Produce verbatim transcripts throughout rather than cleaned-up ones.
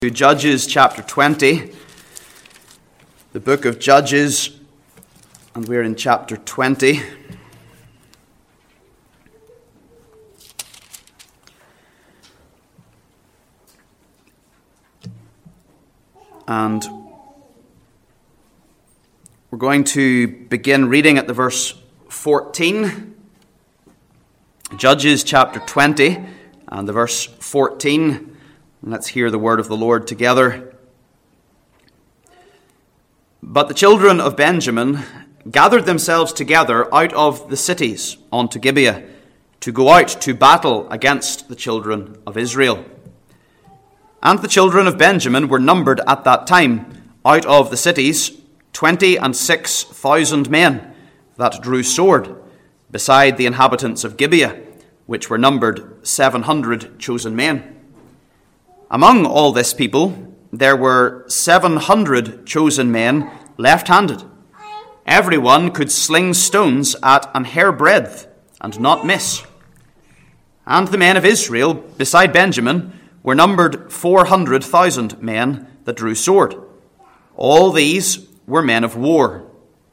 To Judges chapter twenty, the book of Judges, and we're in chapter twenty. And we're going to begin reading at the verse fourteen. Judges chapter twenty and the verse fourteen. Let's hear the word of the Lord together. But the children of Benjamin gathered themselves together out of the cities unto Gibeah to go out to battle against the children of Israel. And the children of Benjamin were numbered at that time out of the cities twenty and six thousand men that drew sword, beside the inhabitants of Gibeah, which were numbered seven hundred chosen men. Among all this people, there were seven hundred chosen men left-handed. Every one could sling stones at an hair breadth and not miss. And the men of Israel, beside Benjamin, were numbered four hundred thousand men that drew sword. All these were men of war.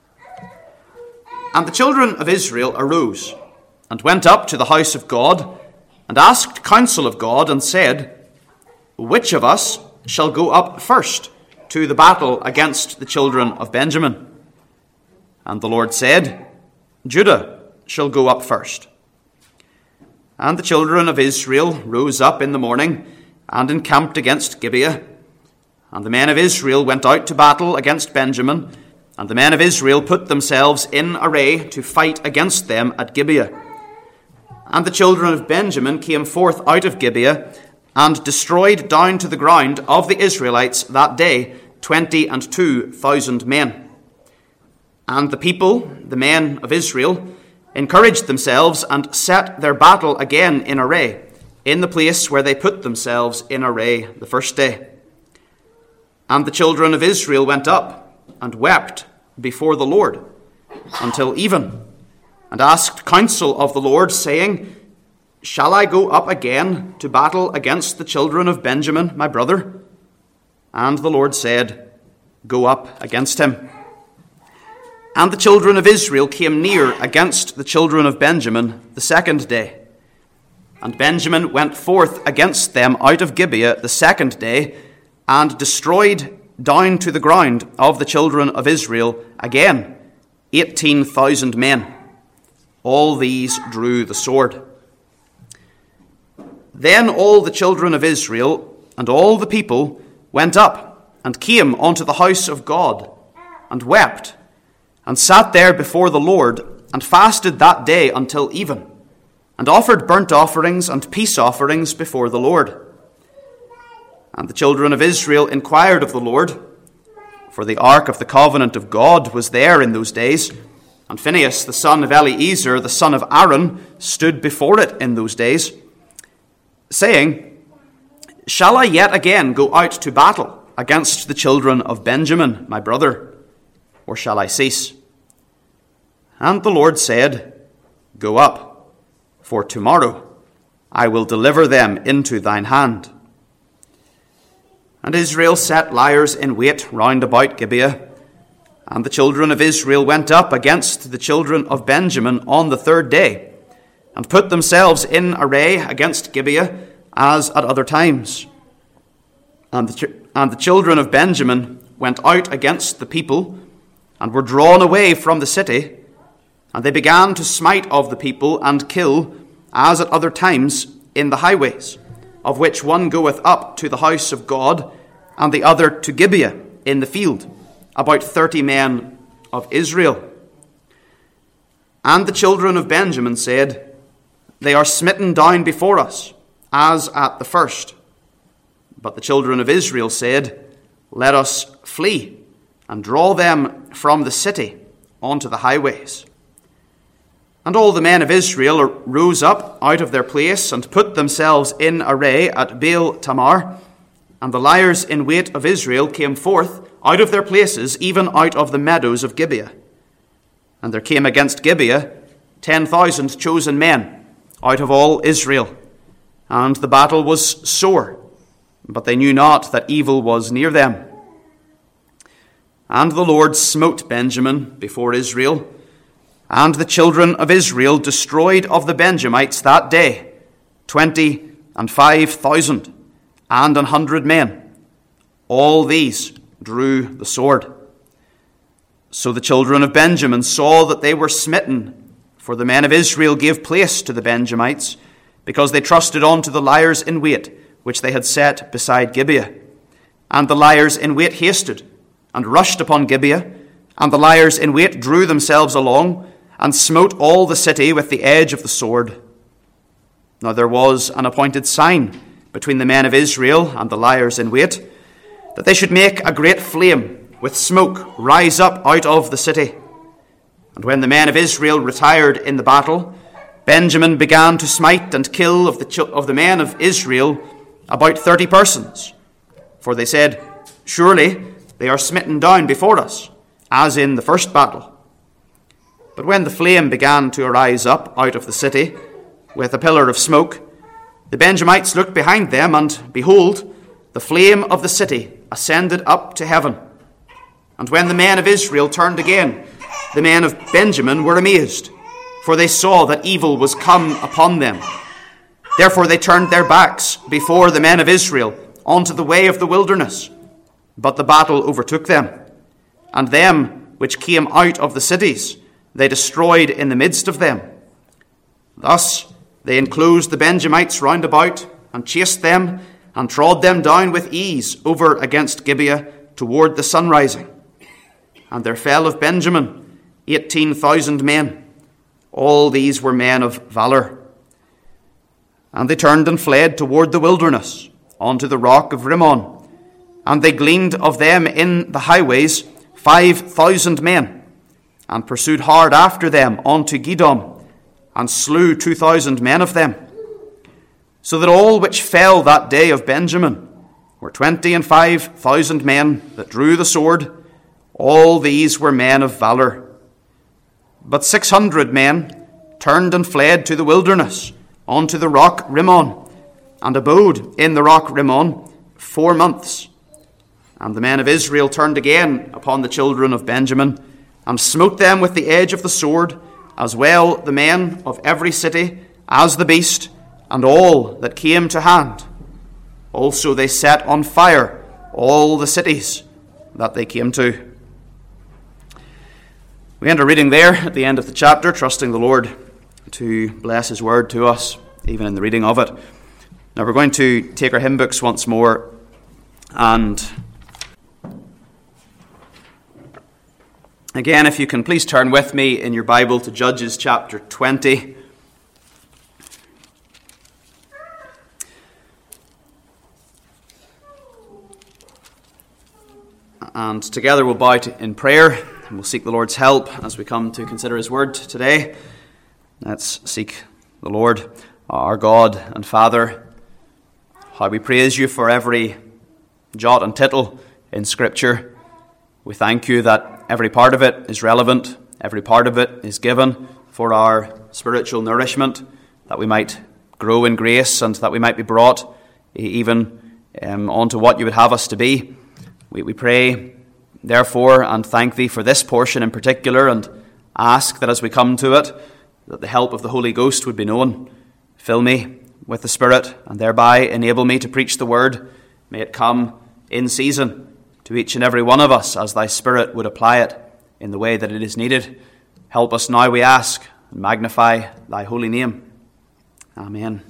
And the children of Israel arose and went up to the house of God and asked counsel of God and said, Which of us shall go up first to the battle against the children of Benjamin? And the Lord said, Judah shall go up first. And the children of Israel rose up in the morning and encamped against Gibeah. And the men of Israel went out to battle against Benjamin, and the men of Israel put themselves in array to fight against them at Gibeah. And the children of Benjamin came forth out of Gibeah, and destroyed down to the ground of the Israelites that day twenty and two thousand men. And the people, the men of Israel, encouraged themselves and set their battle again in array, in the place where they put themselves in array the first day. And the children of Israel went up and wept before the Lord until even, and asked counsel of the Lord, saying, Shall I go up again to battle against the children of Benjamin, my brother? And the Lord said, Go up against him. And the children of Israel came near against the children of Benjamin the second day. And Benjamin went forth against them out of Gibeah the second day, and destroyed down to the ground of the children of Israel again eighteen thousand men. All these drew the sword. Then all the children of Israel and all the people went up and came unto the house of God and wept and sat there before the Lord and fasted that day until even and offered burnt offerings and peace offerings before the Lord. And the children of Israel inquired of the Lord, for the ark of the covenant of God was there in those days, and Phinehas the son of Eleazar the son of Aaron stood before it in those days, saying, Shall I yet again go out to battle against the children of Benjamin, my brother, or shall I cease? And the Lord said, Go up, for tomorrow I will deliver them into thine hand. And Israel set liers in wait round about Gibeah, and the children of Israel went up against the children of Benjamin on the third day, and put themselves in array against Gibeah, as at other times. And the, ch- and the children of Benjamin went out against the people, and were drawn away from the city, and they began to smite of the people, and kill, as at other times, in the highways, of which one goeth up to the house of God, and the other to Gibeah in the field, about thirty men of Israel. And the children of Benjamin said, They are smitten down before us, as at the first. But the children of Israel said, Let us flee, and draw them from the city onto the highways. And all the men of Israel rose up out of their place, and put themselves in array at Baal Tamar. And the liers in wait of Israel came forth out of their places, even out of the meadows of Gibeah. And there came against Gibeah ten thousand chosen men out of all Israel. And the battle was sore, but they knew not that evil was near them. And the Lord smote Benjamin before Israel, and the children of Israel destroyed of the Benjamites that day twenty and five thousand, and an hundred men. All these drew the sword. So the children of Benjamin saw that they were smitten, for the men of Israel gave place to the Benjamites, because they trusted unto the liers in wait, which they had set beside Gibeah. And the liers in wait hasted, and rushed upon Gibeah, and the liers in wait drew themselves along, and smote all the city with the edge of the sword. Now there was an appointed sign between the men of Israel and the liers in wait, that they should make a great flame with smoke rise up out of the city. And when the men of Israel retired in the battle, Benjamin began to smite and kill of the, ch- of the men of Israel about thirty persons. For they said, Surely they are smitten down before us, as in the first battle. But when the flame began to arise up out of the city, with a pillar of smoke, the Benjamites looked behind them, and behold, the flame of the city ascended up to heaven. And when the men of Israel turned again, the men of Benjamin were amazed, for they saw that evil was come upon them. Therefore they turned their backs before the men of Israel unto the way of the wilderness. But the battle overtook them, and them which came out of the cities they destroyed in the midst of them. Thus they enclosed the Benjamites round about, and chased them, and trod them down with ease over against Gibeah toward the sunrising. And there fell of Benjamin eighteen thousand men. All these were men of valour. And they turned and fled toward the wilderness, unto the rock of Rimmon. And they gleaned of them in the highways five thousand men, and pursued hard after them unto Gidom, and slew two thousand men of them. So that all which fell that day of Benjamin were twenty and five thousand men that drew the sword. All these were men of valour. But six hundred men turned and fled to the wilderness, unto the rock Rimmon, and abode in the rock Rimmon four months. And the men of Israel turned again upon the children of Benjamin, and smote them with the edge of the sword, as well the men of every city as the beast, and all that came to hand. Also they set on fire all the cities that they came to. We end our reading there at the end of the chapter, trusting the Lord to bless his word to us, even in the reading of it. Now we're going to take our hymn books once more, and again, if you can please turn with me in your Bible to Judges chapter twenty. And together we'll bow in prayer, and we'll seek the Lord's help as we come to consider his word today. Let's seek the Lord, our God and Father. How we praise you for every jot and tittle in Scripture. We thank you that every part of it is relevant, every part of it is given for our spiritual nourishment, that we might grow in grace and that we might be brought even um, onto what you would have us to be. We, we pray, therefore, and thank thee for this portion in particular, and ask that as we come to it, that the help of the Holy Ghost would be known. Fill me with the Spirit, and thereby enable me to preach the word. May it come in season to each and every one of us as thy Spirit would apply it in the way that it is needed. Help us now, we ask, and magnify thy holy name. Amen.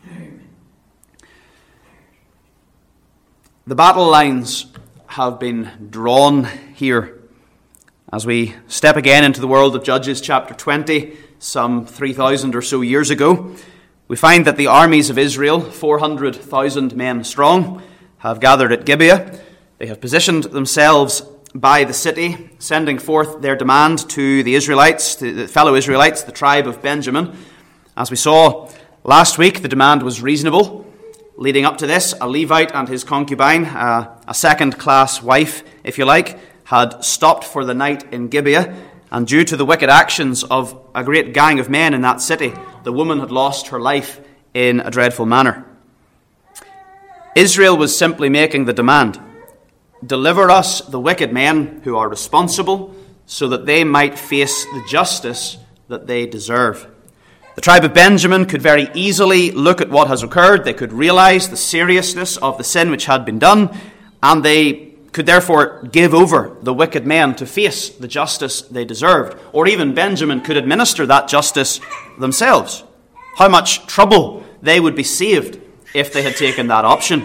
The battle lines have been drawn here as we step again into the world of Judges chapter twenty, some three thousand or so years ago. We find that the armies of Israel, four hundred thousand men strong, have gathered at Gibeah. They have positioned themselves by the city, sending forth their demand to the Israelites, to the fellow Israelites, the tribe of Benjamin. As we saw last week, the demand was reasonable. Leading up to this, a Levite and his concubine, uh, a second-class wife, if you like, had stopped for the night in Gibeah, and due to the wicked actions of a great gang of men in that city, the woman had lost her life in a dreadful manner. Israel was simply making the demand, deliver us the wicked men who are responsible so that they might face the justice that they deserve. The tribe of Benjamin could very easily look at what has occurred. They could realize the seriousness of the sin which had been done, and they could therefore give over the wicked men to face the justice they deserved. Or even Benjamin could administer that justice themselves. How much trouble they would be saved if they had taken that option.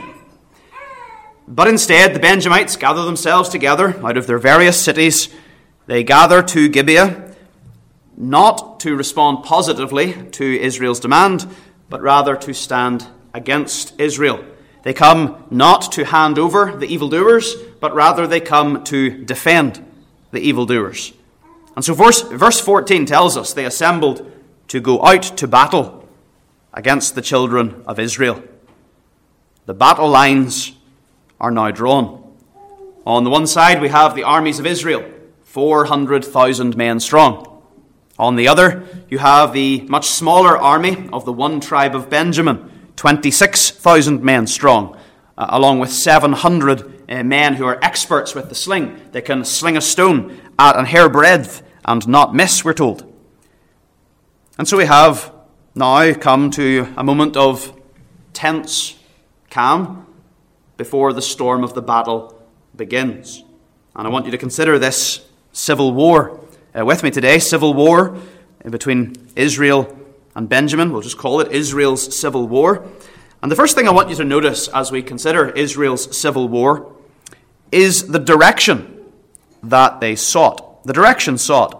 But instead, the Benjamites gather themselves together out of their various cities. They gather to Gibeah, not to respond positively to Israel's demand, but rather to stand against Israel. They come not to hand over the evildoers, but rather they come to defend the evildoers. And so verse, verse fourteen tells us they assembled to go out to battle against the children of Israel. The battle lines are now drawn. On the one side we have the armies of Israel, four hundred thousand men strong. On the other you have the much smaller army of the one tribe of Benjamin, twenty-six thousand men strong, uh, along with seven hundred uh, men who are experts with the sling. They can sling a stone at an hair breadth and not miss, we're told. And so we have now come to a moment of tense calm before the storm of the battle begins. And I want you to consider this civil war uh, with me today. Civil war between Israel and Benjamin. We'll just call it Israel's civil war. And the first thing I want you to notice as we consider Israel's civil war is the direction that they sought. The direction sought.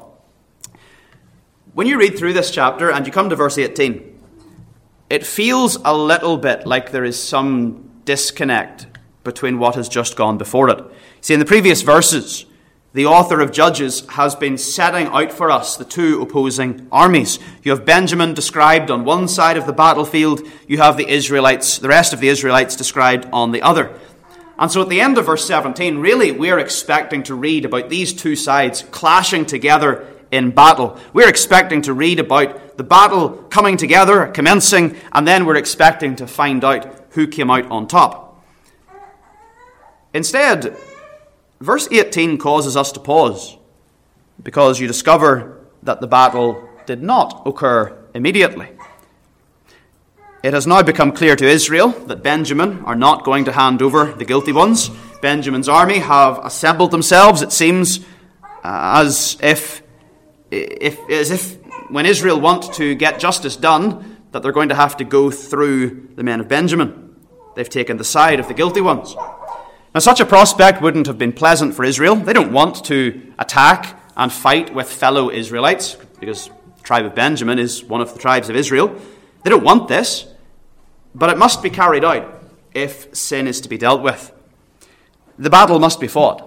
When you read through this chapter and you come to verse eighteen, it feels a little bit like there is some disconnect between what has just gone before it. See, in the previous verses, the author of Judges has been setting out for us the two opposing armies. You have Benjamin described on one side of the battlefield. You have the Israelites, the rest of the Israelites described on the other. And so at the end of verse seventeen, really we're expecting to read about these two sides clashing together in battle. We're expecting to read about the battle coming together, commencing, and then we're expecting to find out who came out on top. Instead, verse eighteen causes us to pause because you discover that the battle did not occur immediately. It has now become clear to Israel that Benjamin are not going to hand over the guilty ones. Benjamin's army have assembled themselves, it seems, uh, as if, if, as if when Israel want to get justice done, that they're going to have to go through the men of Benjamin. They've taken the side of the guilty ones. Now, such a prospect wouldn't have been pleasant for Israel. They don't want to attack and fight with fellow Israelites, because the tribe of Benjamin is one of the tribes of Israel. They don't want this, but it must be carried out if sin is to be dealt with. The battle must be fought.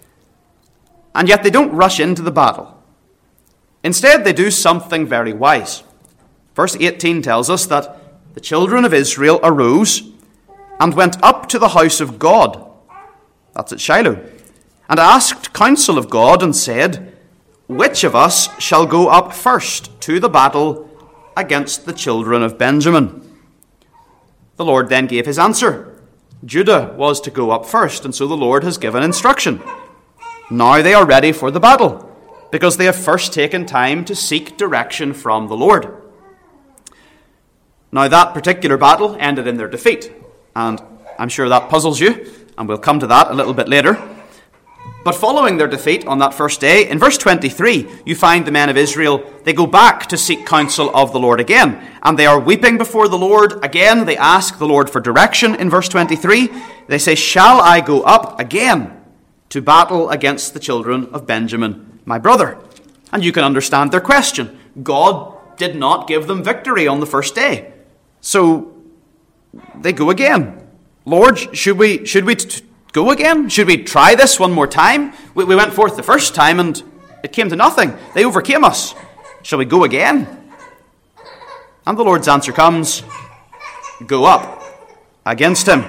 And yet they don't rush into the battle. Instead, they do something very wise. Verse eighteen tells us that the children of Israel arose and went up to the house of God, that's at Shiloh, and asked counsel of God and said, which of us shall go up first to the battle against the children of Benjamin? The Lord then gave his answer. Judah was to go up first, and so the Lord has given instruction. Now they are ready for the battle, because they have first taken time to seek direction from the Lord. Now that particular battle ended in their defeat, and I'm sure that puzzles you, and we'll come to that a little bit later. But following their defeat on that first day, in verse twenty-three, you find the men of Israel, they go back to seek counsel of the Lord again. And they are weeping before the Lord again. They ask the Lord for direction in verse twenty-three. They say, shall I go up again to battle against the children of Benjamin, my brother? And you can understand their question. God did not give them victory on the first day. So they go again. Lord, should we, should we t- go again? Should we try this one more time? We, we went forth the first time and it came to nothing. They overcame us. Shall we go again? And the Lord's answer comes, go up against him.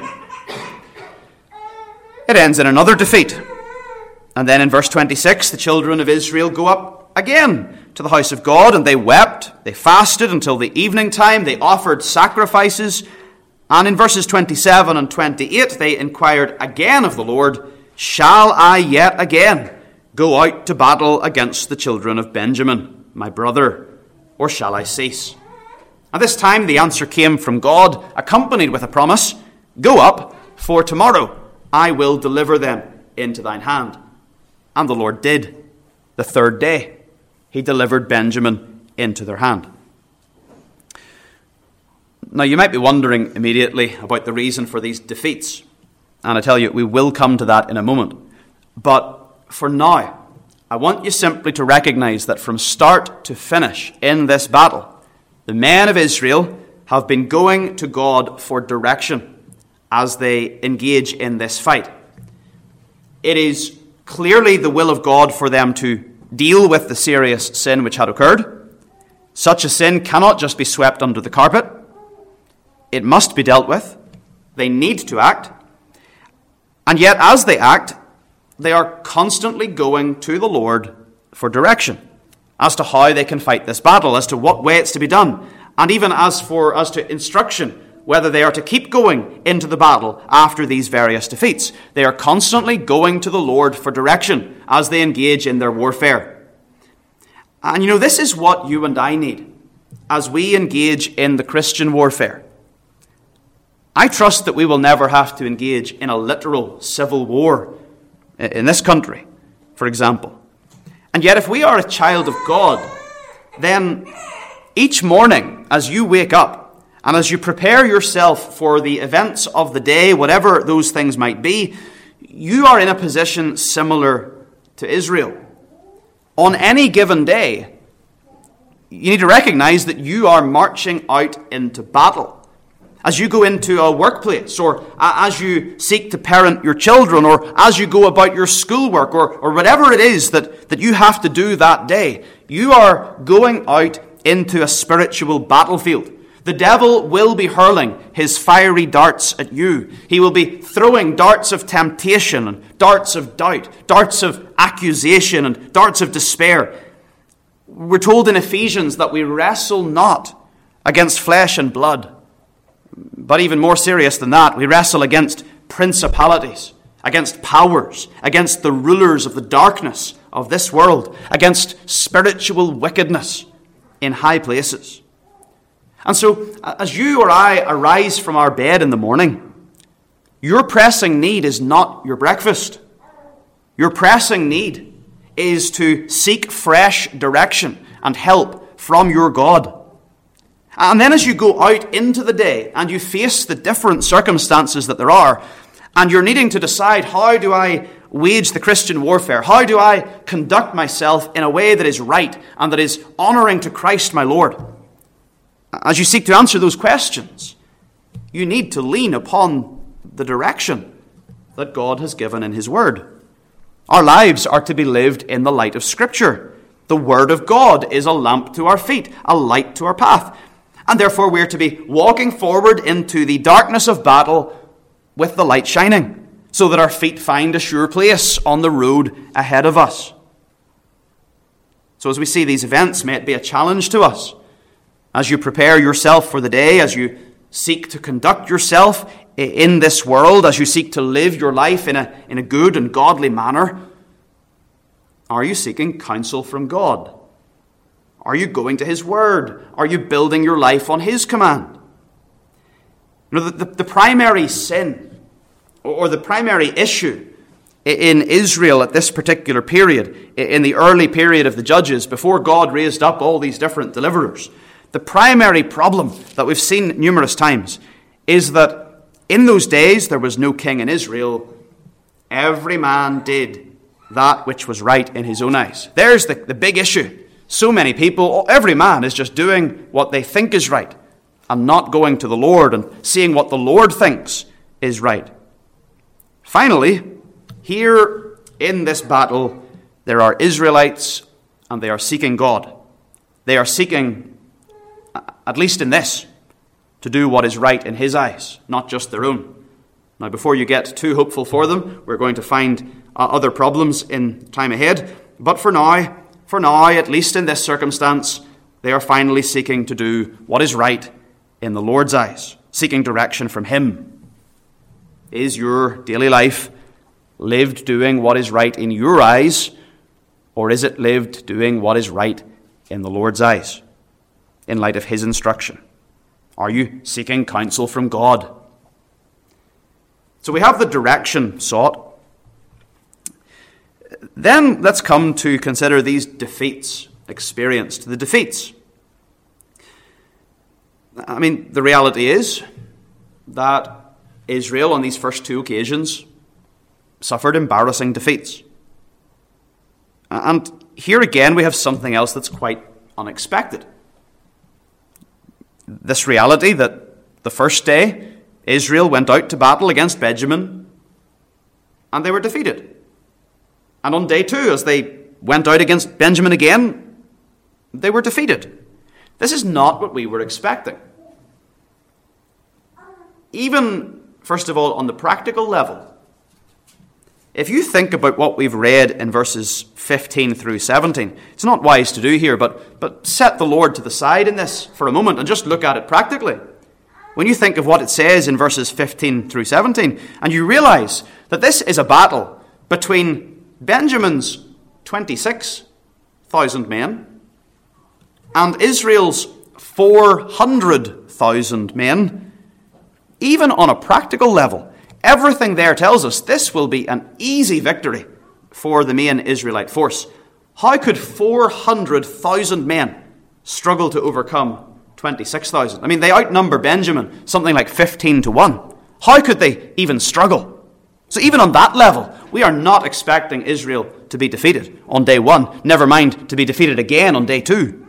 It ends in another defeat. And then in verse twenty-six, the children of Israel go up again to the house of God, and they wept, they fasted until the evening time, they offered sacrifices, And in verses twenty-seven and twenty-eight, they inquired again of the Lord, "Shall I yet again go out to battle against the children of Benjamin, my brother, or shall I cease?" And this time the answer came from God, accompanied with a promise, "Go up, for tomorrow I will deliver them into thine hand." And the Lord did. The third day he delivered Benjamin into their hand. Now you might be wondering immediately about the reason for these defeats. And I tell you, we will come to that in a moment. But for now, I want you simply to recognize that from start to finish in this battle, the men of Israel have been going to God for direction as they engage in this fight. It is clearly the will of God for them to deal with the serious sin which had occurred. Such a sin cannot just be swept under the carpet. It must be dealt with. They need to act. And yet, as they act, they are constantly going to the Lord for direction as to how they can fight this battle, as to what way it's to be done, and even as for as to instruction, whether they are to keep going into the battle after these various defeats. They are constantly going to the Lord for direction as they engage in their warfare. And you know, this is what you and I need as we engage in the Christian warfare. I trust that we will never have to engage in a literal civil war in this country, for example. And yet, if we are a child of God, then each morning as you wake up and as you prepare yourself for the events of the day, whatever those things might be, you are in a position similar to Israel. On any given day, you need to recognize that you are marching out into battle. As you go into a workplace, or as you seek to parent your children, or as you go about your schoolwork, or, or whatever it is that, that you have to do that day, you are going out into a spiritual battlefield. The devil will be hurling his fiery darts at you. He will be throwing darts of temptation, and darts of doubt, darts of accusation, and darts of despair. We're told in Ephesians that we wrestle not against flesh and blood. But even more serious than that, we wrestle against principalities, against powers, against the rulers of the darkness of this world, against spiritual wickedness in high places. And so, as you or I arise from our bed in the morning, your pressing need is not your breakfast. Your pressing need is to seek fresh direction and help from your God. And then as you go out into the day and you face the different circumstances that there are, and you're needing to decide, how do I wage the Christian warfare? How do I conduct myself in a way that is right and that is honoring to Christ my Lord? As you seek to answer those questions, you need to lean upon the direction that God has given in His Word. Our lives are to be lived in the light of Scripture. The Word of God is a lamp to our feet, a light to our path. And therefore we're to be walking forward into the darkness of battle with the light shining, so that our feet find a sure place on the road ahead of us. So as we see these events, may it be a challenge to us. As you prepare yourself for the day, as you seek to conduct yourself in this world, as you seek to live your life in a, in a good and godly manner, are you seeking counsel from God? Are you going to His Word? Are you building your life on His command? You know, the, the, the primary sin, or the primary issue in Israel at this particular period, in the early period of the Judges, before God raised up all these different deliverers, the primary problem that we've seen numerous times is that in those days there was no king in Israel. Every man did that which was right in his own eyes. There's the, the big issue. So many people, every man is just doing what they think is right and not going to the Lord and seeing what the Lord thinks is right. Finally, here in this battle, there are Israelites and they are seeking God. They are seeking, at least in this, to do what is right in His eyes, not just their own. Now, before you get too hopeful for them, we're going to find uh, other problems in time ahead. But for now, for now, at least in this circumstance, they are finally seeking to do what is right in the Lord's eyes. seeking direction from him? Is your daily life lived doing what is right in your eyes, or is it lived doing what is right in the Lord's eyes, in light of his instruction? Are you seeking counsel from God? So we have the direction sought. Then let's come to consider these defeats experienced. The defeats. I mean, the reality is that Israel on these first two occasions suffered embarrassing defeats. And here again we have something else that's quite unexpected. This reality that the first day Israel went out to battle against Benjamin and they were defeated. And on day two, as they went out against Benjamin again, they were defeated. This is not what we were expecting. Even, first of all, on the practical level, if you think about what we've read in verses fifteen through seventeen, it's not wise to do here, but, but set the Lord to the side in this for a moment and just look at it practically. When you think of what it says in verses fifteen through seventeen, and you realize that this is a battle between Benjamin's twenty-six thousand men and Israel's four hundred thousand men, even on a practical level, everything there tells us this will be an easy victory for the main Israelite force. How could four hundred thousand men struggle to overcome twenty-six thousand? I mean, they outnumber Benjamin something like fifteen to one. How could they even struggle? So even on that level, we are not expecting Israel to be defeated on day one, never mind to be defeated again on day two.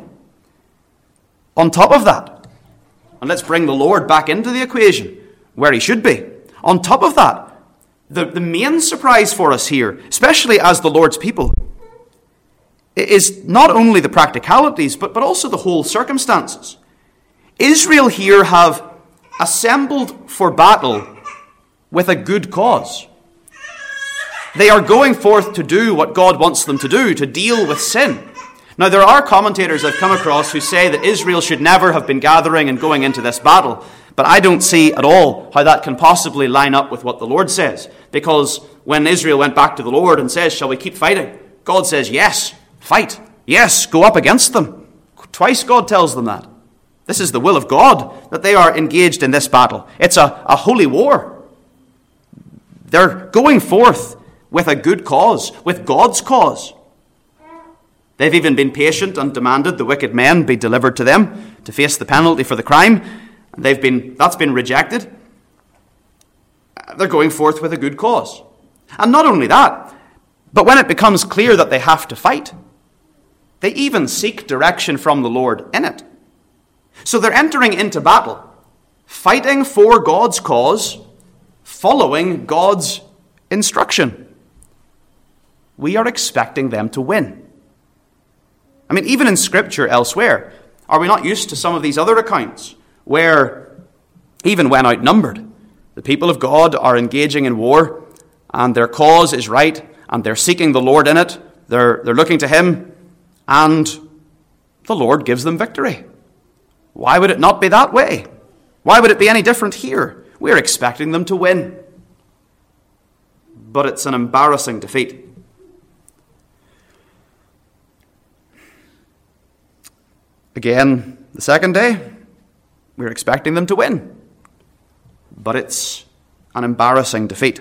On top of that, and let's bring the Lord back into the equation where he should be. On top of that, the, the main surprise for us here, especially as the Lord's people, is not only the practicalities, but, but also the whole circumstances. Israel here have assembled for battle with a good cause. They are going forth to do what God wants them to do, to deal with sin. Now, there are commentators I've come across who say that Israel should never have been gathering and going into this battle, but I don't see at all how that can possibly line up with what the Lord says. Because when Israel went back to the Lord and says, shall we keep fighting? God says, yes, fight. Yes, go up against them. Twice God tells them that. This is the will of God, that they are engaged in this battle. It's a, a holy war. They're going forth with a good cause, with God's cause. They've even been patient and demanded the wicked men be delivered to them to face the penalty for the crime. They've been, that's been rejected. They're going forth with a good cause. And not only that, but when it becomes clear that they have to fight, they even seek direction from the Lord in it. So they're entering into battle, fighting for God's cause, following God's instruction. We are expecting them to win. I mean, even in Scripture elsewhere, are we not used to some of these other accounts where, even when outnumbered, the people of God are engaging in war and their cause is right and they're seeking the Lord in it, they're, they're looking to him, and the Lord gives them victory. Why would it not be that way? Why would it be any different here? We're expecting them to win. But it's an embarrassing defeat. Again, the second day, we're expecting them to win. But it's an embarrassing defeat.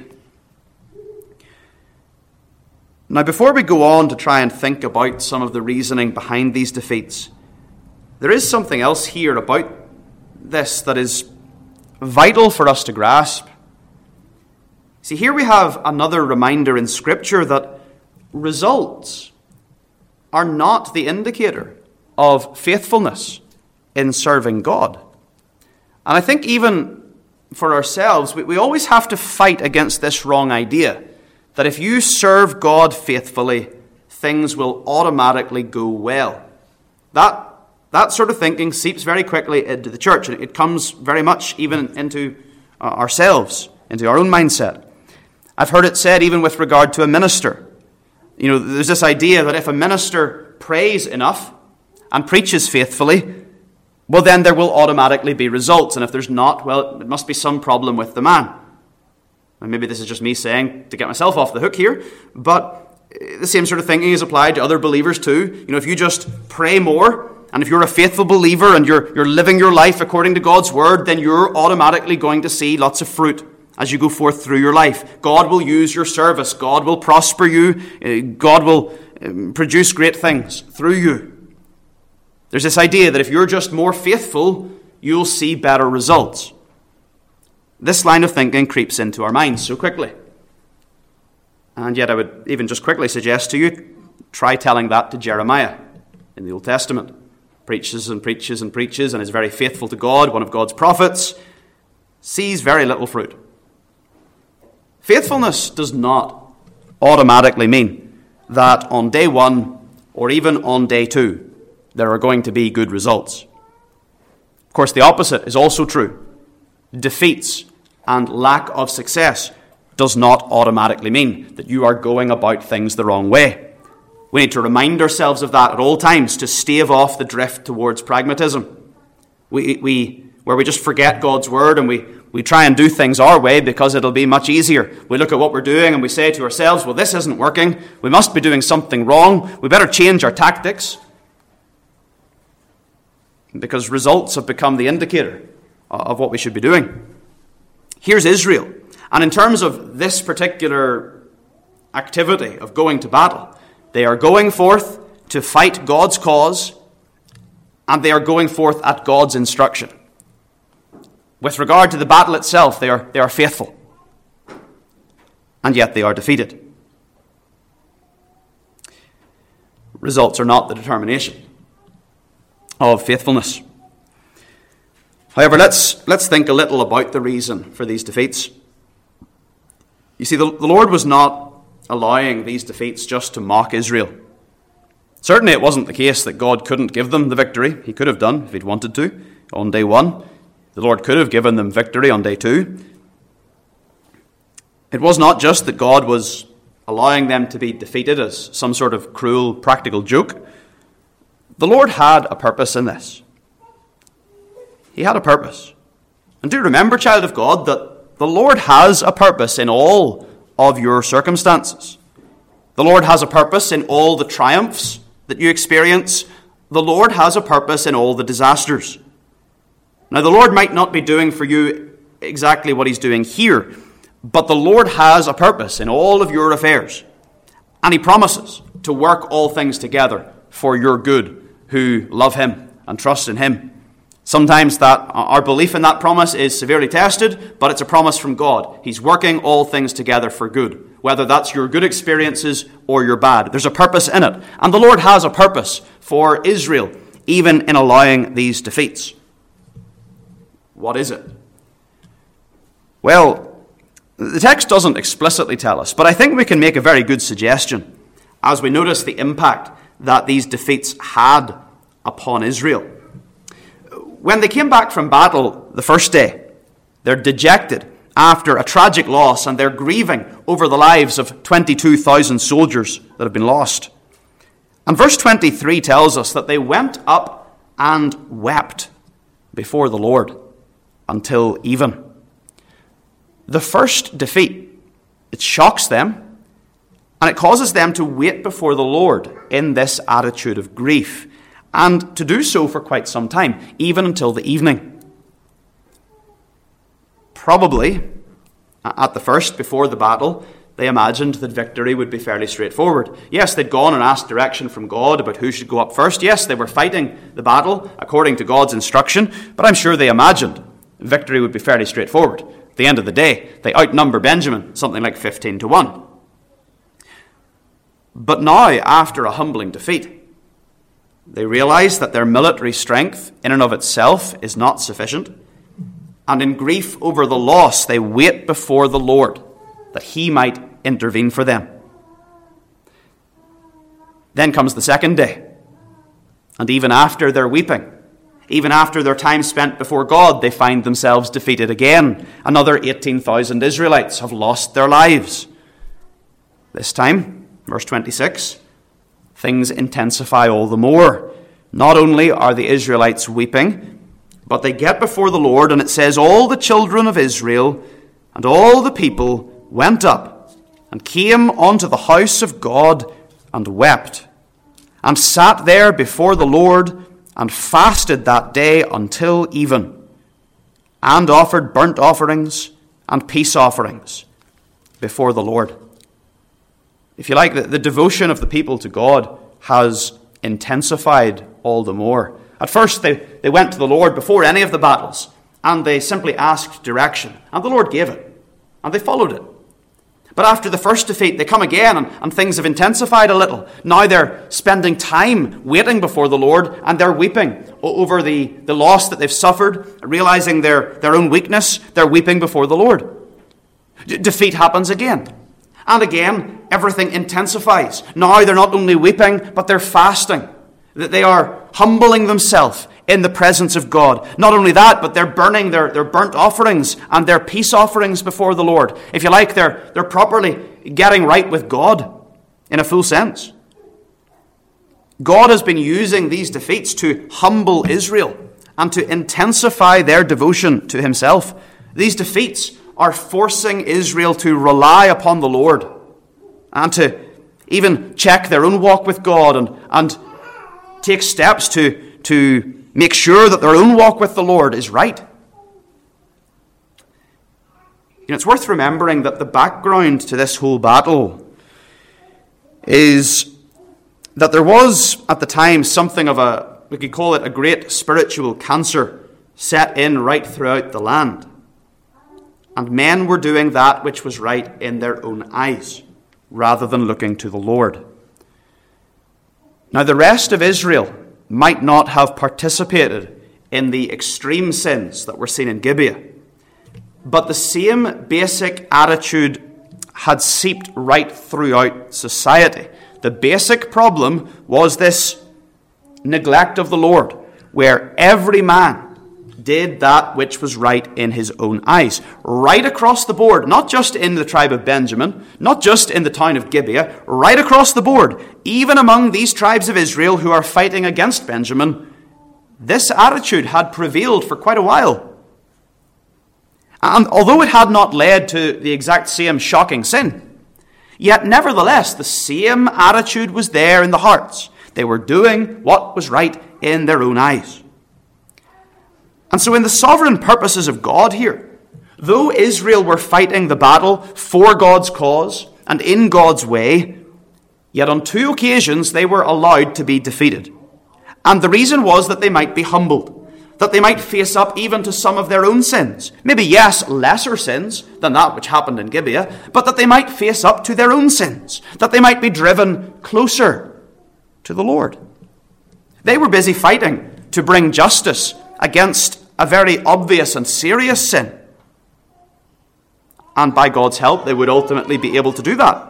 Now, before we go on to try and think about some of the reasoning behind these defeats, there is something else here about this that is vital for us to grasp. See, here we have another reminder in Scripture that results are not the indicator of faithfulness in serving God. And I think even for ourselves, we, we always have to fight against this wrong idea that if you serve God faithfully, things will automatically go well. That That sort of thinking seeps very quickly into the church, and it comes very much even into uh, ourselves, into our own mindset. I've heard it said even with regard to a minister. You know, there's this idea that if a minister prays enough and preaches faithfully, well, then there will automatically be results. And if there's not, well, it must be some problem with the man. And maybe this is just me saying to get myself off the hook here, but the same sort of thinking is applied to other believers too. You know, if you just pray more, and if you're a faithful believer and you're, you're living your life according to God's word, then you're automatically going to see lots of fruit as you go forth through your life. God will use your service. God will prosper you. God will produce great things through you. There's this idea that if you're just more faithful, you'll see better results. This line of thinking creeps into our minds so quickly. And yet I would even just quickly suggest to you, try telling that to Jeremiah in the Old Testament. Preaches and preaches and preaches and is very faithful to God, one of God's prophets, sees very little fruit. Faithfulness does not automatically mean that on day one or even on day two there are going to be good results. Of course, the opposite is also true. Defeats and lack of success does not automatically mean that you are going about things the wrong way. We need to remind ourselves of that at all times to stave off the drift towards pragmatism. We, we, where we just forget God's word and we, we try and do things our way because it'll be much easier. We look at what we're doing and we say to ourselves, well, this isn't working. We must be doing something wrong. We better change our tactics. Because results have become the indicator of what we should be doing. Here's Israel. And in terms of this particular activity of going to battle, they are going forth to fight God's cause, and they are going forth at God's instruction. With regard to the battle itself, they are, they are faithful, and yet they are defeated. Results are not the determination of faithfulness. However, let's, let's think a little about the reason for these defeats. You see, the, the Lord was not allowing these defeats just to mock Israel. Certainly it wasn't the case that God couldn't give them the victory. He could have done if he'd wanted to on day one. The Lord could have given them victory on day two. It was not just that God was allowing them to be defeated as some sort of cruel practical joke. The Lord had a purpose in this. He had a purpose. And do remember, child of God, that the Lord has a purpose in all of your circumstances. The Lord has a purpose in all the triumphs that you experience. The Lord has a purpose in all the disasters. Now, the Lord might not be doing for you exactly what he's doing here, but the Lord has a purpose in all of your affairs. And he promises to work all things together for your good who love him and trust in him. Sometimes that our belief in that promise is severely tested, but it's a promise from God. He's working all things together for good, whether that's your good experiences or your bad. There's a purpose in it. And the Lord has a purpose for Israel, even in allowing these defeats. What is it? Well, the text doesn't explicitly tell us, but I think we can make a very good suggestion as we notice the impact that these defeats had upon Israel. When they came back from battle the first day, they're dejected after a tragic loss and they're grieving over the lives of twenty-two thousand soldiers that have been lost. And verse twenty-three tells us that they went up and wept before the Lord until even. The first defeat, it shocks them and it causes them to wait before the Lord in this attitude of grief. And to do so for quite some time, even until the evening. Probably, at the first, before the battle, they imagined that victory would be fairly straightforward. Yes, they'd gone and asked direction from God about who should go up first. Yes, they were fighting the battle according to God's instruction, but I'm sure they imagined victory would be fairly straightforward. At the end of the day, they outnumber Benjamin, something like fifteen to one. But now, after a humbling defeat, they realize that their military strength in and of itself is not sufficient. And in grief over the loss, they wait before the Lord that he might intervene for them. Then comes the second day. And even after their weeping, even after their time spent before God, they find themselves defeated again. Another eighteen thousand Israelites have lost their lives. This time, verse twenty-six, things intensify all the more. Not only are the Israelites weeping, But they get before the Lord, and it says, all the children of Israel and all the people went up and came unto the house of God and wept, and sat there before the Lord, and fasted that day until even, and offered burnt offerings and peace offerings before the Lord. If you like, the, the devotion of the people to God has intensified all the more. At first, they, they went to the Lord before any of the battles, and they simply asked direction, and the Lord gave it, and they followed it. But after the first defeat, they come again, and, and things have intensified a little. Now they're spending time waiting before the Lord, and they're weeping over the, the loss that they've suffered, realizing their, their own weakness. They're weeping before the Lord. De- defeat happens again. And again, everything intensifies. Now they're not only weeping, but they're fasting. That they are humbling themselves in the presence of God. Not only that, but they're burning their, their burnt offerings and their peace offerings before the Lord. If you like, they're, they're properly getting right with God in a full sense. God has been using these defeats to humble Israel and to intensify their devotion to himself. These defeats are forcing Israel to rely upon the Lord and to even check their own walk with God and, and take steps to, to make sure that their own walk with the Lord is right. You know, it's worth remembering that the background to this whole battle is that there was, at the time, something of a, we could call it a great spiritual cancer set in right throughout the land. And men were doing that which was right in their own eyes, rather than looking to the Lord. Now, the rest of Israel might not have participated in the extreme sins that were seen in Gibeah, but the same basic attitude had seeped right throughout society. The basic problem was this neglect of the Lord, where every man did that which was right in his own eyes. Right across the board, not just in the tribe of Benjamin, not just in the town of Gibeah, right across the board, even among these tribes of Israel who are fighting against Benjamin, this attitude had prevailed for quite a while. And although it had not led to the exact same shocking sin, yet nevertheless the same attitude was there in the hearts. They were doing what was right in their own eyes. And so in the sovereign purposes of God here, though Israel were fighting the battle for God's cause and in God's way, yet on two occasions they were allowed to be defeated. And the reason was that they might be humbled, that they might face up even to some of their own sins. Maybe, yes, lesser sins than that which happened in Gibeah, but that they might face up to their own sins, that they might be driven closer to the Lord. They were busy fighting to bring justice against a very obvious and serious sin. And by God's help, they would ultimately be able to do that.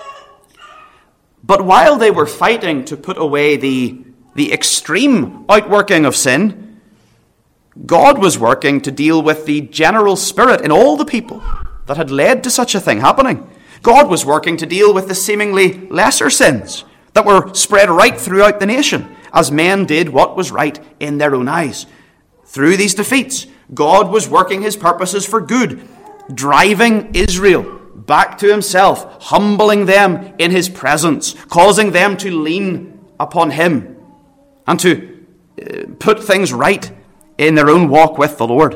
But while they were fighting to put away the, the extreme outworking of sin, God was working to deal with the general spirit in all the people that had led to such a thing happening. God was working to deal with the seemingly lesser sins that were spread right throughout the nation, as men did what was right in their own eyes. Through these defeats, God was working his purposes for good, driving Israel back to himself, humbling them in his presence, causing them to lean upon him and to uh, put things right in their own walk with the Lord.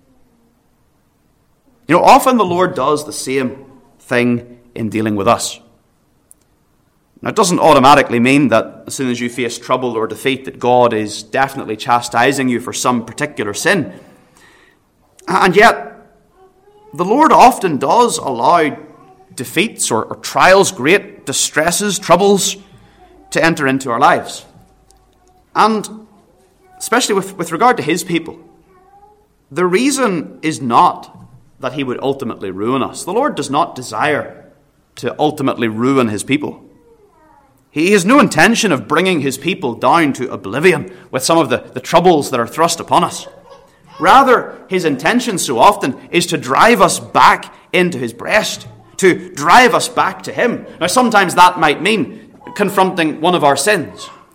You know, often the Lord does the same thing in dealing with us. Now, it doesn't automatically mean that as soon as you face trouble or defeat that God is definitely chastising you for some particular sin. And yet, the Lord often does allow defeats or, or trials, great distresses, troubles to enter into our lives. And especially with, with regard to his people, the reason is not that he would ultimately ruin us. The Lord does not desire to ultimately ruin his people. He has no intention of bringing his people down to oblivion with some of the, the troubles that are thrust upon us. Rather, his intention so often is to drive us back into his breast, to drive us back to him. Now, sometimes that might mean confronting one of our sins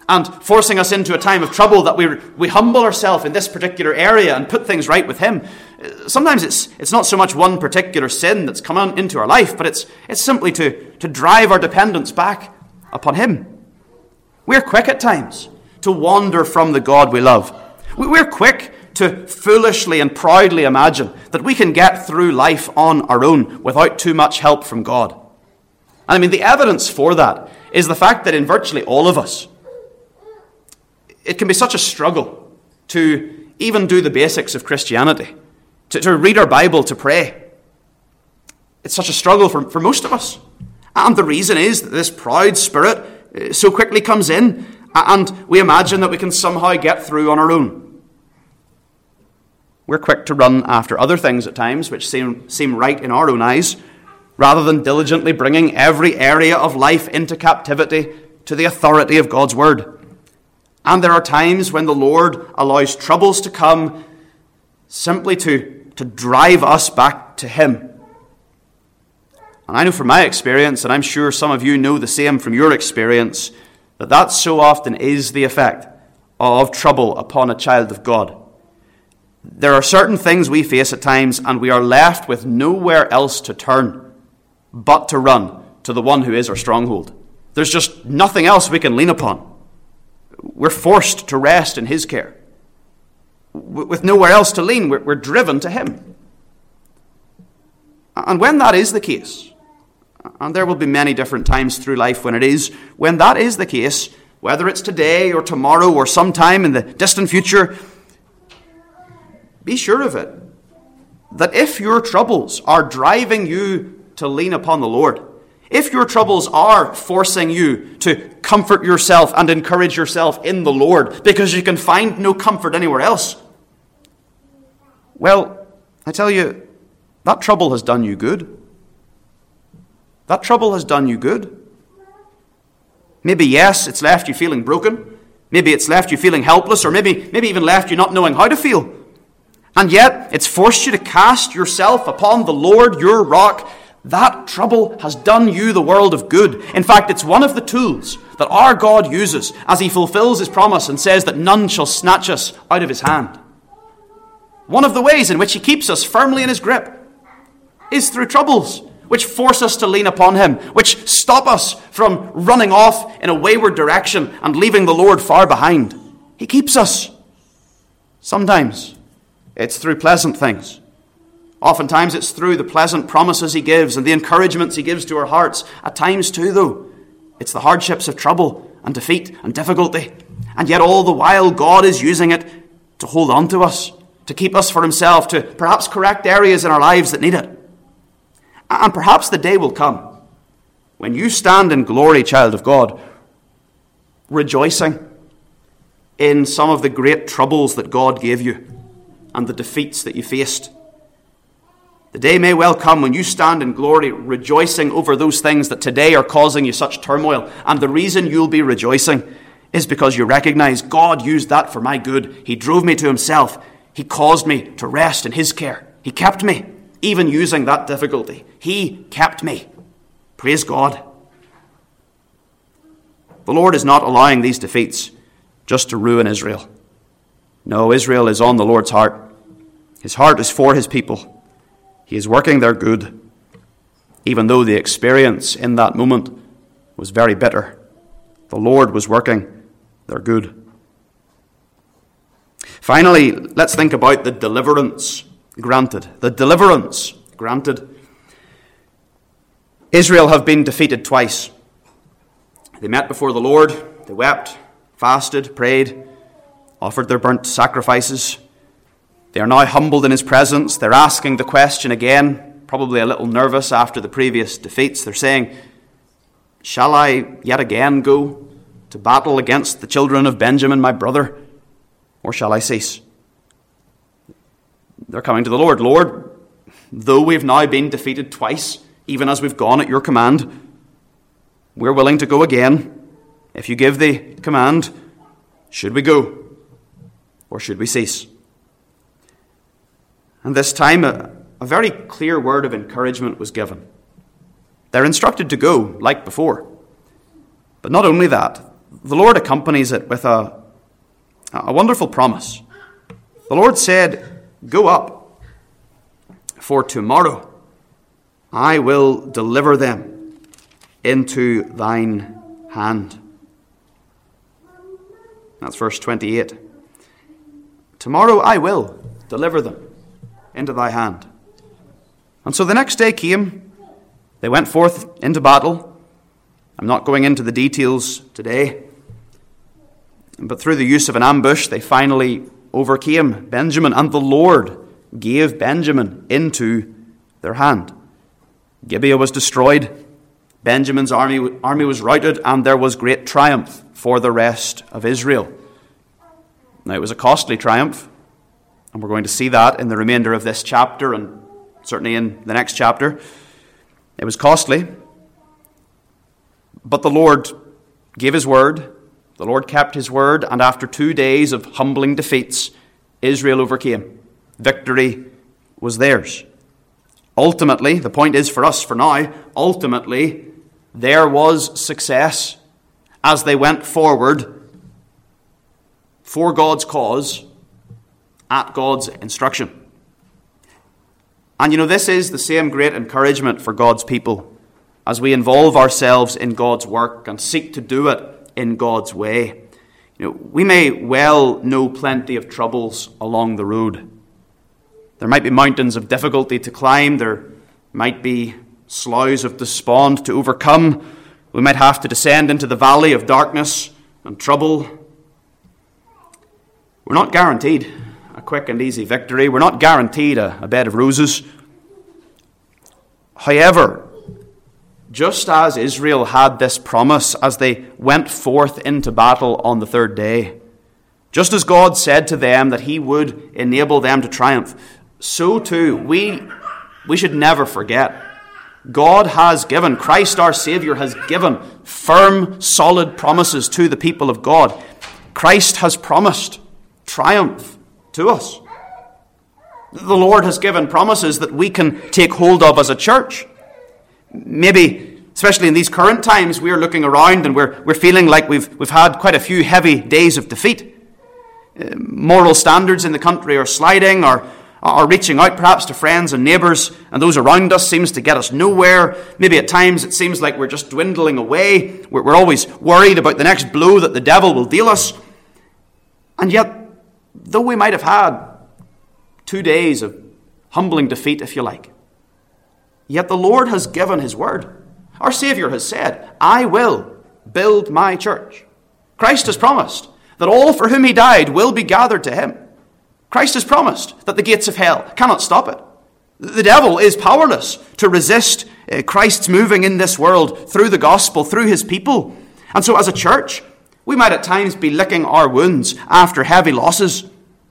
and forcing us into a time of trouble that we we humble ourselves in this particular area and put things right with him. Sometimes it's it's not so much one particular sin that's come on into our life, but it's it's simply to, to drive our dependence back upon him. We're quick at times to wander from the God we love. We're quick to foolishly and proudly imagine that we can get through life on our own without too much help from God. And I mean, the evidence for that is the fact that in virtually all of us, it can be such a struggle to even do the basics of Christianity, to, to read our Bible, to pray. It's such a struggle for, for most of us. And the reason is that this proud spirit so quickly comes in, and we imagine that we can somehow get through on our own. We're quick to run after other things at times which seem, seem right in our own eyes, rather than diligently bringing every area of life into captivity to the authority of God's word. And there are times when the Lord allows troubles to come simply to, to drive us back to him. And I know from my experience, and I'm sure some of you know the same from your experience, that that so often is the effect of trouble upon a child of God. There are certain things we face at times, and we are left with nowhere else to turn but to run to the one who is our stronghold. There's just nothing else we can lean upon. We're forced to rest in his care. With nowhere else to lean, we're, we're driven to him. And when that is the case, and there will be many different times through life when it is, when that is the case, whether it's today or tomorrow or sometime in the distant future, be sure of it, that if your troubles are driving you to lean upon the Lord, if your troubles are forcing you to comfort yourself and encourage yourself in the Lord because you can find no comfort anywhere else, well, I tell you, that trouble has done you good. That trouble has done you good. Maybe, yes, it's left you feeling broken. Maybe it's left you feeling helpless, or maybe, maybe even left you not knowing how to feel. And yet, it's forced you to cast yourself upon the Lord, your rock. That trouble has done you the world of good. In fact, it's one of the tools that our God uses as he fulfills his promise and says that none shall snatch us out of his hand. One of the ways in which he keeps us firmly in his grip is through troubles, which force us to lean upon him, which stop us from running off in a wayward direction and leaving the Lord far behind. He keeps us. Sometimes it's through pleasant things. Oftentimes it's through the pleasant promises he gives and the encouragements he gives to our hearts. At times too, though, it's the hardships of trouble and defeat and difficulty. And yet all the while God is using it to hold on to us, to keep us for himself, to perhaps correct areas in our lives that need it. And perhaps the day will come when you stand in glory, child of God, rejoicing in some of the great troubles that God gave you and the defeats that you faced. The day may well come when you stand in glory rejoicing over those things that today are causing you such turmoil. And the reason you'll be rejoicing is because you recognize God used that for my good. He drove me to himself. He caused me to rest in his care. He kept me, even using that difficulty. He kept me. Praise God. The Lord is not allowing these defeats just to ruin Israel. No, Israel is on the Lord's heart. His heart is for his people. He is working their good, even though the experience in that moment was very bitter. The Lord was working their good. Finally, let's think about the deliverance granted. The deliverance granted. Israel have been defeated twice. They met before the Lord. They wept, fasted, prayed, offered their burnt sacrifices. They are now humbled in his presence. They're asking the question again, probably a little nervous after the previous defeats. They're saying, shall I yet again go to battle against the children of Benjamin, my brother, or shall I cease? They're coming to the Lord. Lord, though we've now been defeated twice, even as we've gone at your command, we're willing to go again. If you give the command, should we go or should we cease? And this time, a, a very clear word of encouragement was given. They're instructed to go, like before. But not only that, the Lord accompanies it with a, a wonderful promise. The Lord said, "Go up, for tomorrow I will deliver them into thine hand." That's verse twenty-eight. Tomorrow I will deliver them into thy hand. And so the next day came. They went forth into battle. I'm not going into the details today. But through the use of an ambush, they finally overcame Benjamin, and the Lord gave Benjamin into their hand. Gibeah was destroyed. Benjamin's army, army was routed, and there was great triumph for the rest of Israel. Now, it was a costly triumph, and we're going to see that in the remainder of this chapter, and certainly in the next chapter. It was costly, but the Lord gave his word. The Lord kept his word, and after two days of humbling defeats, Israel overcame. Victory was theirs. Ultimately, the point is for us for now, ultimately, there was success as they went forward for God's cause at God's instruction. And you know, this is the same great encouragement for God's people as we involve ourselves in God's work and seek to do it in God's way. You know, we may well know plenty of troubles along the road. There might be mountains of difficulty to climb. There might be sloughs of despond to overcome. We might have to descend into the valley of darkness and trouble. We're not guaranteed a quick and easy victory. We're not guaranteed a, a bed of roses. However, just as Israel had this promise as they went forth into battle on the third day, just as God said to them that he would enable them to triumph, so too we, we should never forget. God has given, Christ our Savior has given firm, solid promises to the people of God. Christ has promised triumph to us. The Lord has given promises that we can take hold of as a church. Maybe, especially in these current times, we're looking around and we're, we're feeling like we've, we've had quite a few heavy days of defeat. Uh, moral standards in the country are sliding, or are reaching out perhaps to friends and neighbours, and those around us seems to get us nowhere. Maybe at times it seems like we're just dwindling away. We're, we're always worried about the next blow that the devil will deal us. And yet, though we might have had two days of humbling defeat, if you like, yet the Lord has given his word. Our Saviour has said, "I will build my church." Christ has promised that all for whom he died will be gathered to him. Christ has promised that the gates of hell cannot stop it. The devil is powerless to resist Christ's moving in this world through the gospel, through his people. And so as a church, we might at times be licking our wounds after heavy losses.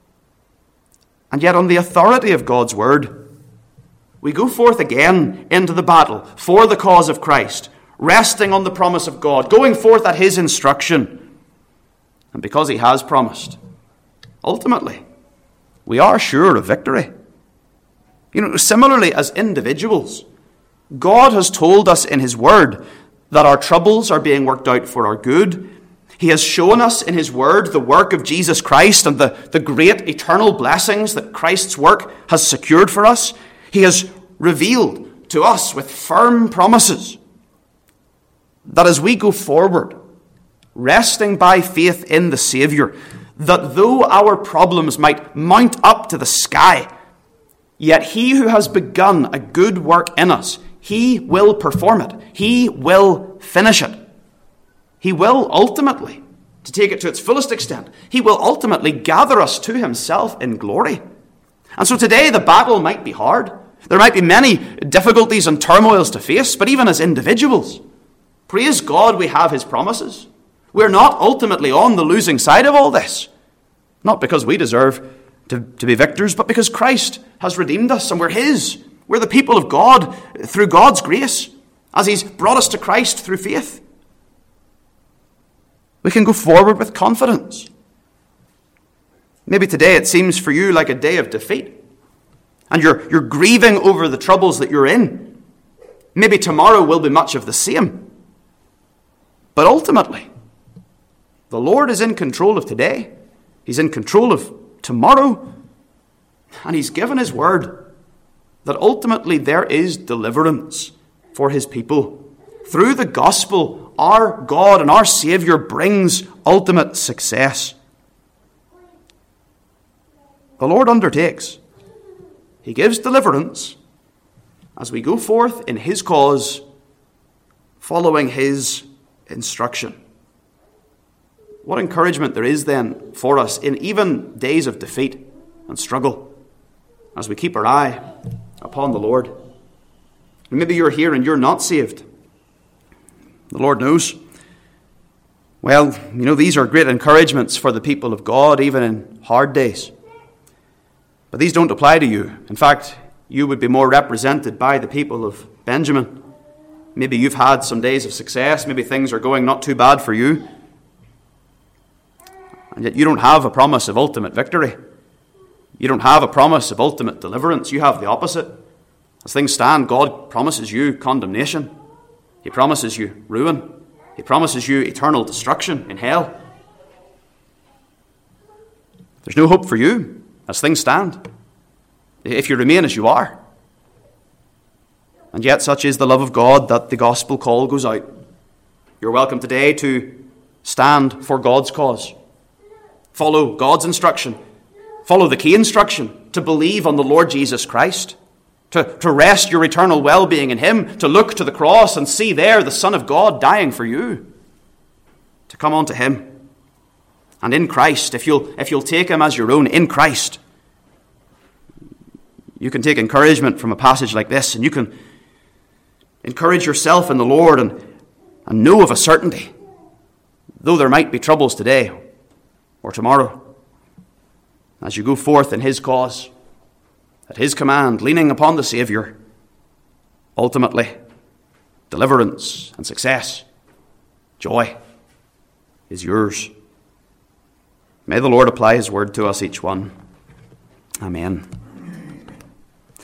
And yet on the authority of God's word, we go forth again into the battle for the cause of Christ, resting on the promise of God, going forth at his instruction. And because he has promised, ultimately, we are sure of victory. You know, similarly as individuals, God has told us in his word that our troubles are being worked out for our good. He has shown us in his word the work of Jesus Christ and the, the great eternal blessings that Christ's work has secured for us. He has revealed to us with firm promises that as we go forward, resting by faith in the Saviour, that though our problems might mount up to the sky, yet he who has begun a good work in us, he will perform it. He will finish it. He will ultimately, to take it to its fullest extent, he will ultimately gather us to himself in glory. And so today the battle might be hard. There might be many difficulties and turmoils to face, but even as individuals, praise God we have his promises. We're not ultimately on the losing side of all this. Not because we deserve to, to be victors, but because Christ has redeemed us and we're his. We're the people of God through God's grace, as he's brought us to Christ through faith. We can go forward with confidence. Maybe today it seems for you like a day of defeat, and you're, you're grieving over the troubles that you're in. Maybe tomorrow will be much of the same. But ultimately, The Lord is in control of today. He's in control of tomorrow. And he's given his word that ultimately there is deliverance for his people. Through the gospel, our God and our Savior brings ultimate success. The Lord undertakes. He gives deliverance as we go forth in his cause, following his instruction. What encouragement there is then for us in even days of defeat and struggle as we keep our eye upon the Lord. And maybe you're here and you're not saved. The Lord knows. Well, you know, these are great encouragements for the people of God, even in hard days. But these don't apply to you. In fact, you would be more represented by the people of Benjamin. Maybe you've had some days of success. Maybe things are going not too bad for you. And yet you don't have a promise of ultimate victory. You don't have a promise of ultimate deliverance. You have the opposite. As things stand, God promises you condemnation. He promises you ruin. He promises you eternal destruction in hell. There's no hope for you as things stand, if you remain as you are. And yet such is the love of God that the gospel call goes out. You're welcome today to stand for God's cause. Follow God's instruction. Follow the key instruction to believe on the Lord Jesus Christ. To, to rest your eternal well-being in him. To look to the cross and see there the Son of God dying for you. To come on to him. And in Christ, if you'll, if you'll take him as your own, in Christ, you can take encouragement from a passage like this, and you can encourage yourself in the Lord and, and know of a certainty, though there might be troubles today or tomorrow, as you go forth in his cause, at his command, leaning upon the Savior, ultimately, deliverance and success, joy is yours. May the Lord apply his word to us each one. Amen.